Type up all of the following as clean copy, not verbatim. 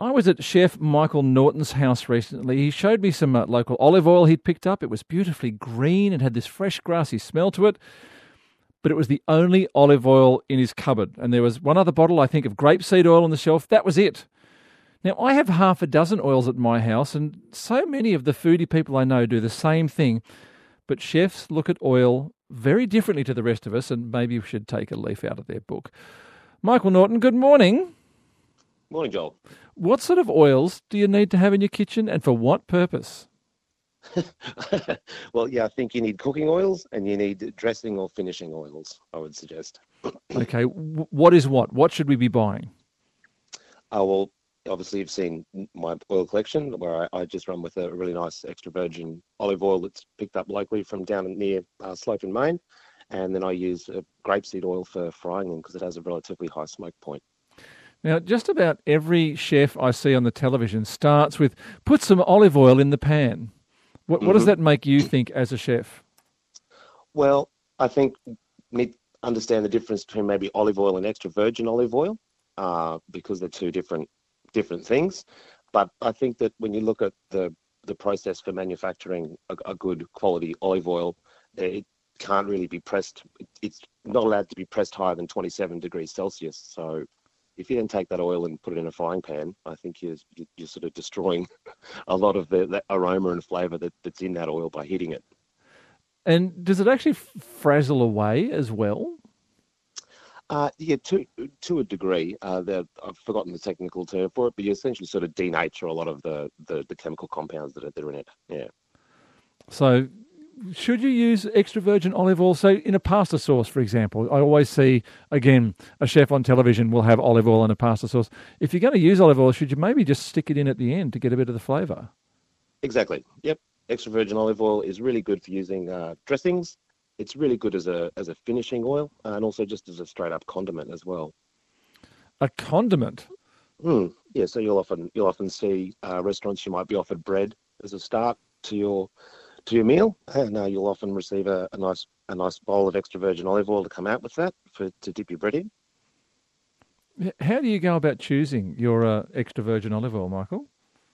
I was at Chef Michael Norton's house recently. He showed me some local olive oil he'd picked up. It was beautifully green and had this fresh grassy smell to it, but it was the only olive oil in his cupboard. And there was one other bottle, I think, of grapeseed oil on the shelf. That was it. Now, I have half a dozen oils at my house, and so many of the foodie people I know do the same thing. But chefs look at oil very differently to the rest of us, and maybe we should take a leaf out of their book. Michael Norton, good morning. Morning, Joel. What sort of oils do you need to have in your kitchen, and for what purpose? Well, yeah, I think you need cooking oils and you need dressing or finishing oils, I would suggest. Okay, what is what? What should we be buying? Well, obviously you've seen my oil collection where I just run with a really nice extra virgin olive oil that's picked up locally from down near Slope in Maine. And then I use grapeseed oil for frying them because it has a relatively high smoke point. Now, just about every chef I see on the television starts with, put some olive oil in the pan. What does that make you think as a chef? Well, I think you need to understand the difference between maybe olive oil and extra virgin olive oil because they're two different things. But I think that when you look at the process for manufacturing a good quality olive oil, it can't really be pressed. It's not allowed to be pressed higher than 27 degrees Celsius. So if you then take that oil and put it in a frying pan, I think you're sort of destroying a lot of the aroma and flavour that's in that oil by heating it. And does it actually frazzle away as well? Yeah, to a degree. I've forgotten the technical term for it, but you essentially sort of denature a lot of the chemical compounds that are in it. Yeah. So should you use extra virgin olive oil? So in a pasta sauce, for example, I always see, again, a chef on television will have olive oil in a pasta sauce. If you're going to use olive oil, should you maybe just stick it in at the end to get a bit of the flavour? Exactly. Yep. Extra virgin olive oil is really good for using dressings. It's really good as a finishing oil and also just as a straight up condiment as well. A condiment? Yeah. So you'll often see restaurants, you might be offered bread as a start to your meal, and you'll often receive a nice bowl of extra virgin olive oil to come out with that to dip your bread in. How do you go about choosing your extra virgin olive oil, Michael?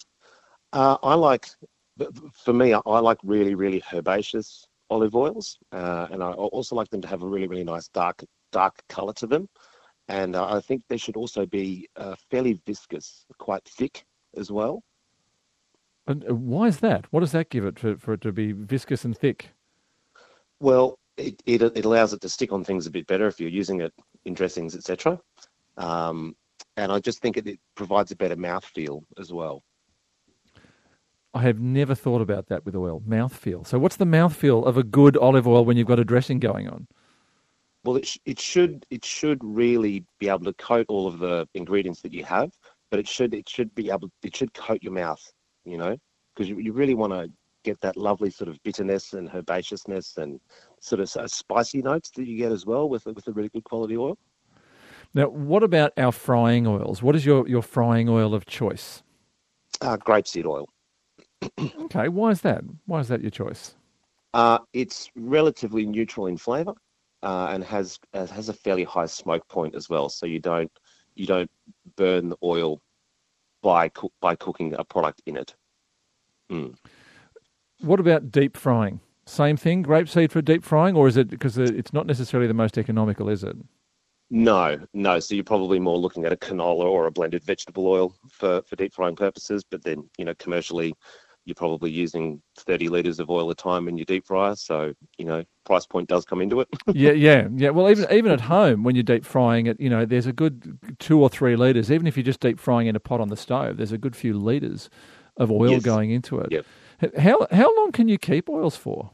For me, I like really, really herbaceous olive oils, and I also like them to have a really, really nice dark colour to them. And I think they should also be fairly viscous, quite thick as well. And why is that? What does that give it for it to be viscous and thick? Well, it allows it to stick on things a bit better if you're using it in dressings, etc. And I just think it provides a better mouthfeel as well. I have never thought about that with oil, mouthfeel. So what's the mouthfeel of a good olive oil when you've got a dressing going on? Well, it should really be able to coat all of the ingredients that you have, but it should coat your mouth, because you really want to get that lovely sort of bitterness and herbaceousness and sort of spicy notes that you get as well with a really good quality oil. Now, what about our frying oils? What is your frying oil of choice? Grapeseed oil. Okay, why is that? Why is that your choice? It's relatively neutral in flavour and has a fairly high smoke point as well, so you don't burn the oil by cooking a product in it. What about deep frying? Same thing, grapeseed for deep frying, or is it because it's not necessarily the most economical, is it? No. So you're probably more looking at a canola or a blended vegetable oil for deep frying purposes, but then, commercially, you're probably using 30 litres of oil a time in your deep fryer, so, price point does come into it. Yeah. Well, even at home, when you're deep frying it, there's a good 2 or 3 litres. Even if you're just deep frying in a pot on the stove, there's a good few litres of oil going into it. Yep. How long can you keep oils for?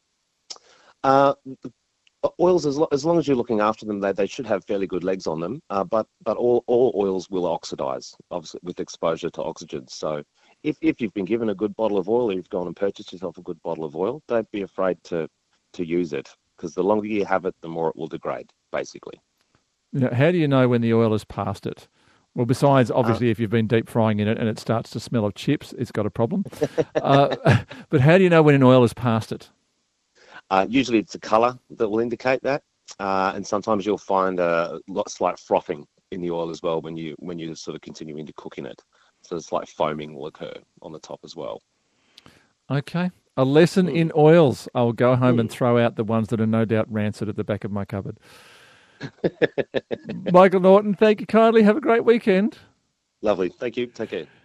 Oils, as long as you're looking after them, they should have fairly good legs on them. But all oils will oxidize, obviously, with exposure to oxygen. So if you've been given a good bottle of oil, or you've gone and purchased yourself a good bottle of oil, don't be afraid to use it, because the longer you have it, the more it will degrade, basically. How do you know when the oil has passed it? Well, besides, obviously, if you've been deep frying in it and it starts to smell of chips, it's got a problem. But how do you know when an oil has passed it? Usually it's the colour that will indicate that. And sometimes you'll find a slight frothing in the oil as well when you sort of continuing to cook in it. So it's like foaming will occur on the top as well. Okay. A lesson in oils. I'll go home and throw out the ones that are no doubt rancid at the back of my cupboard. Michael Norton, thank you kindly. Have a great weekend. Lovely. Thank you. Take care.